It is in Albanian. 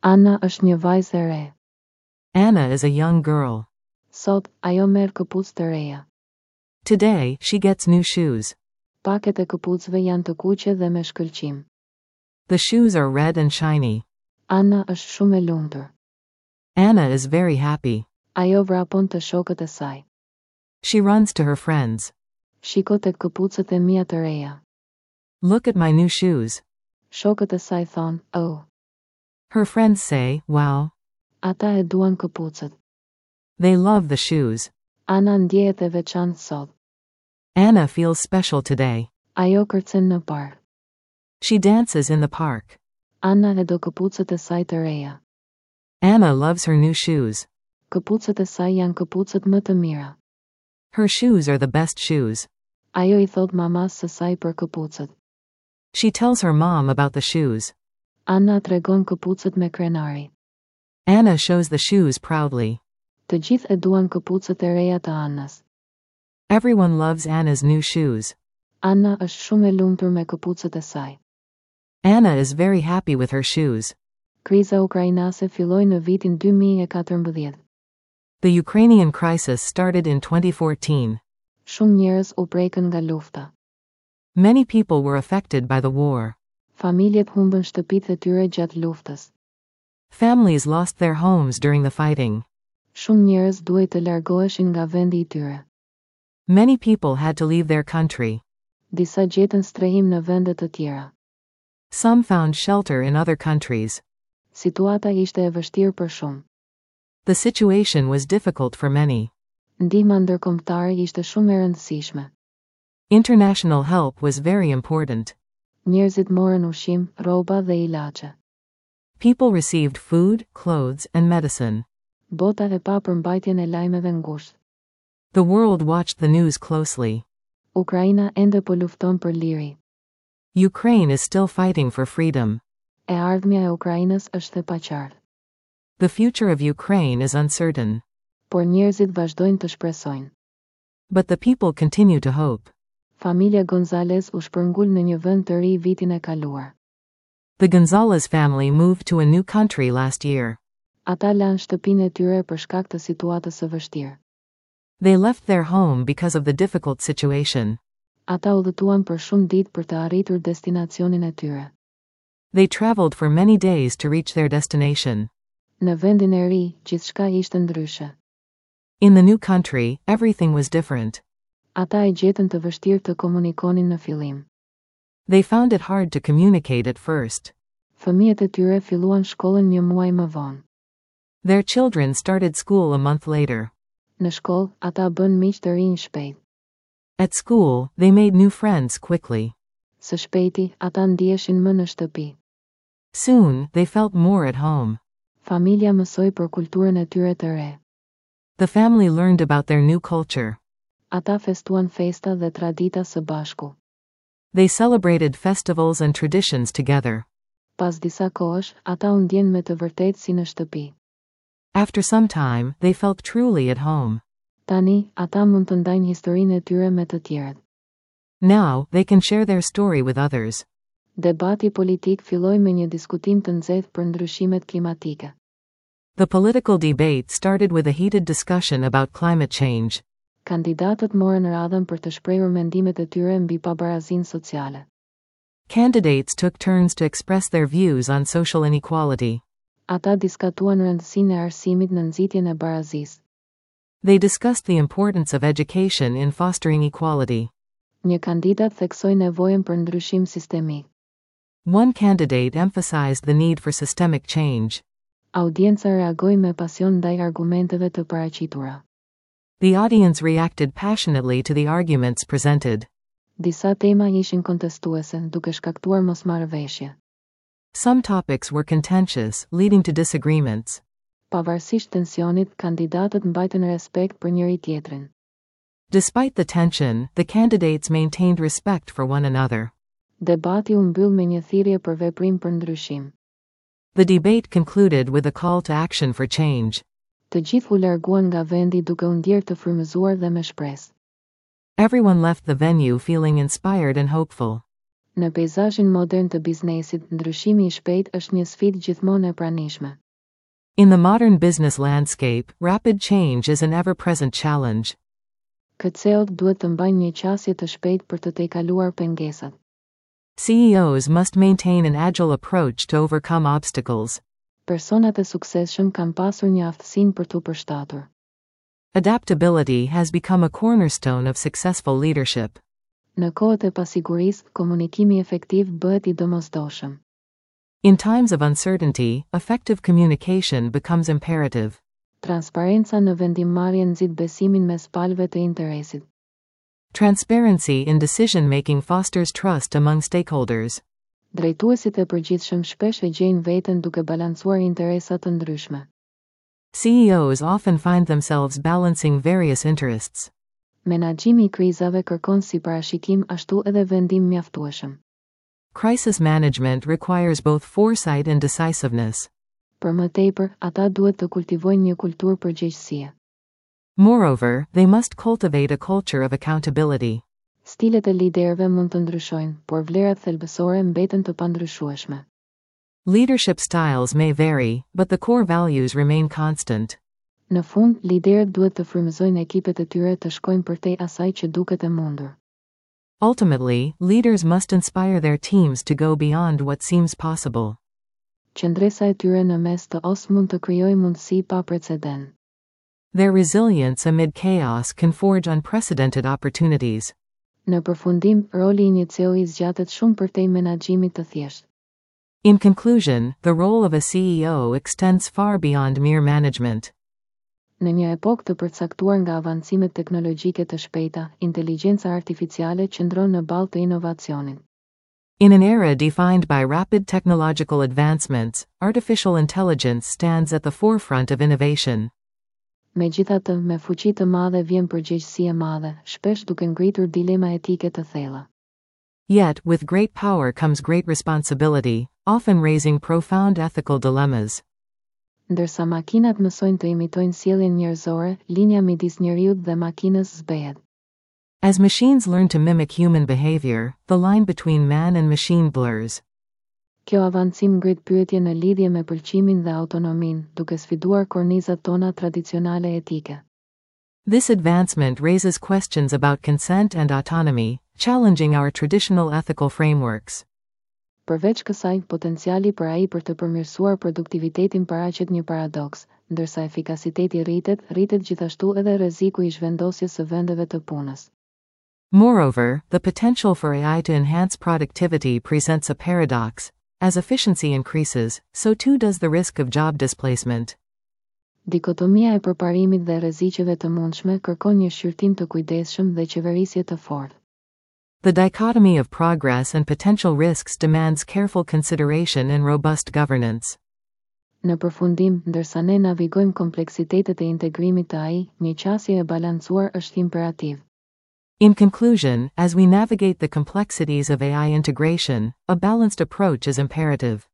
Anna është një vajzë e re. Anna is a young girl. Sot, ajo merr këpucë të reja. Today, she gets new shoes. Paket e këpucëve janë të kuqe dhe me shkëlqim. The shoes are red and shiny. Anna është shumë e lumtur. Anna is very happy. Ajo vrapon të shokët e saj. She runs to her friends. Shiko tek këpucët e mia të reja. Look at my new shoes. Shokët e saj thonë, oh. Her friends say, wow. Ata e duan këpucët. They love the shoes. Anna ndjehet e veçantë sot. Anna feels special today. Ajo kërcen në park. She dances in the park. Anna e do këpucët e saj të reja. Anna loves her new shoes. Këpucët e saj janë këpucët më të mira. Her shoes are the best shoes. Ajo I thot mamas së saj për këpucët. She tells her mom about the shoes. Anna tregon këpucët me krenari. Anna shows the shoes proudly. Të gjithë e duan këpucët e reja të Annës. Everyone loves Anna's new shoes. Anna është shumë e lumtur me këpucët e saj. Anna is very happy with her shoes. Kriza ukrainase filloi në vitin 2014. The Ukrainian crisis started in 2014. Shumë njerëz u prekën nga lufta. Many people were affected by the war. Familjet humbën shtëpitë e tyre gjatë luftës. Families lost their homes during the fighting. Shumë njerëz duhej të largoheshin nga vendi I tyre. Many people had to leave their country. Disa gjetën strehim në vende të tjera. Some found shelter in other countries. Situata ishte e vështirë për shumë. The situation was difficult for many. Ndihma ndërkombëtare ishte shumë e rëndësishme. International help was very important. Njerëzit morën ushqim, rroba dhe ilaçe. People received food, clothes, and medicine. Bota e pa përmbajtjen e lajmeve ngushtë. The world watched the news closely. Ukraina ende po lufton për liri. Ukraine is still fighting for freedom. E ardhmja e Ukrainës është e paqartë. The future of Ukraine is uncertain. Por njerëzit vazhdojnë të shpresojnë. But the people continue to hope. Familja Gonzalez u shpërngul në një vend të ri vitin e kaluar. The Gonzalez family moved to a new country last year. Ata lanë shtëpinë e tyre për shkak të situatës së vështirë. They left their home because of the difficult situation. Ata udhëtuan për shumë ditë për të arritur destinacionin e tyre. They traveled for many days to reach their destination. Në vendin e ri, gjithçka ishte ndryshe. In the new country, everything was different. Ata e gjetën të vështirë të komunikonin në fillim. They found it hard to communicate at first. Fëmijët e tyre filluan shkollën një muaj më vonë. Their children started school a month later. Në shkollë, ata bën miq të rinj shpejt. At school, they made new friends quickly. Së shpejti, ata ndiheshin më në shtëpi. Soon, they felt more at home. Familja mësoi për kulturën e tyre të re. The family learned about their new culture. Ata festuan festa dhe tradita së bashku. They celebrated festivals and traditions together. Pas disa kohësh, ata u ndjen me të vërtetë si në shtëpi. After some time, they felt truly at home. Tani, ata mund të ndajnë historinë e tyre me të tjerët. Now, they can share their story with others. Debati politik filloi me një diskutim të nxehtë për ndryshimet klimatike. The political debate started with a heated discussion about climate change. Kandidatët morën radhën për të shprehur mendimet e tyre mbi pabarazinë sociale. Candidates took turns to express their views on social inequality. Ata diskutuan rëndësinë e arsimit në nxitjen e barazisë. They discussed the importance of education in fostering equality. Një kandidat theksoi nevojën për ndryshim sistemik. One candidate emphasized the need for systemic change. Audienca reagoi me pasion ndaj argumenteve të paraqitura. The audience reacted passionately to the arguments presented. Disa tema ishin kontestuese, duke shkaktuar mosmarrëveshje. Some topics were contentious, leading to disagreements. Pavarësisht tensionit, kandidatët mbajtën respekt për njëri tjetrin. Despite the tension, the candidates maintained respect for one another. Debati u mbyll me një thirrje për veprim për ndryshim. The debate concluded with a call to action for change. Të gjithë u larguan nga vendi duke u ndjerë të frymëzuar dhe me shpresë. Everyone left the venue feeling inspired and hopeful. Në peizazhin modern të biznesit, ndryshimi I shpejt është një sfidë gjithmonë e pranishme. In the modern business landscape, rapid change is an ever-present challenge. CEO-t duhet të mbajnë një qasje të shpejtë për të tejkaluar pengesat. CEOs must maintain an agile approach to overcome obstacles. Personat e suksesshëm kanë pasur një aftësinë për t'u përshtatur. Adaptability has become a cornerstone of successful leadership. Në kohët e pasigurisë, komunikimi efektiv bëhet I domosdoshëm. In times of uncertainty, effective communication becomes imperative. Transparenca në vendimmarrje nxit besimin mes palëve të interesit. Transparency in decision-making fosters trust among stakeholders. Drejtuesit e përgjithshëm shpesh e gjejnë veten duke balancuar interesa të ndryshme. CEOs often find themselves balancing various interests. Menaxhimi I krizave kërkon si parashikim ashtu edhe vendim mjaftueshëm. Crisis management requires both foresight and decisiveness. Për më tepër, ata duhet të kultivojnë një kulturë përgjegjësie. Moreover, they must cultivate a culture of accountability. Stilet e liderëve mund të ndryshojnë, por vlerat thelbësore mbeten të pandryshueshme. Leadership styles may vary, but the core values remain constant. Në fund, liderët duhet të frymëzojnë ekipet e tyre të shkojnë përtej asaj që duket e mundur. Ultimately, leaders must inspire their teams to go beyond what seems possible. Qëndresa e tyre në mes të os mund të krijojë mundësi pa precedent. Their resilience amid chaos can forge unprecedented opportunities. Në përfundim, roli I një CEO-i zgjatet shumë përtej menaxhimit të thjeshtë. In conclusion, the role of a CEO extends far beyond mere management. Në një epokë të përcaktuar nga avancimet teknologjike të shpejta, inteligjenca artificiale qëndron në balë të inovacionit. In an era defined by rapid technological advancements, artificial intelligence stands at the forefront of innovation. Megjithatë, me fuqi të madhe vjen përgjegjësi e madhe, shpesh duke ngritur dilema etike të thella. Yet, with great power comes great responsibility, often raising profound ethical dilemmas. Ndërsa makinat mësojnë të imitojnë sjelljen njerëzore, linja midis njeriut dhe makinës zbehet. As machines learn to mimic human behavior, the line between man and machine blurs. Kjo avancim ngrit pyetje në lidhje me pëlqimin dhe autonominë, duke sfiduar kornizat tona tradicionale etike. This advancement raises questions about consent and autonomy, challenging our traditional ethical frameworks. Përveç kësaj, potenciali për AI për të përmirësuar produktivitetin paraqet një paradoks, ndërsa efikasiteti rritet gjithashtu edhe rreziku I zhvendosjes së vendeve të punës. Moreover, the potential for AI to enhance productivity presents a paradox. As efficiency increases, so too does the risk of job displacement. Dikotomia e përparimit dhe rreziqeve të mundshme kërkon një shqyrtim të kujdesshëm dhe qeverisje të fortë. The dichotomy of progress and potential risks demands careful consideration and robust governance. Në përfundim, ndërsa ne navigojmë kompleksitetet e integrimit të AI, një qasje e balancuar është imperativ. In conclusion, as we navigate the complexities of AI integration, a balanced approach is imperative.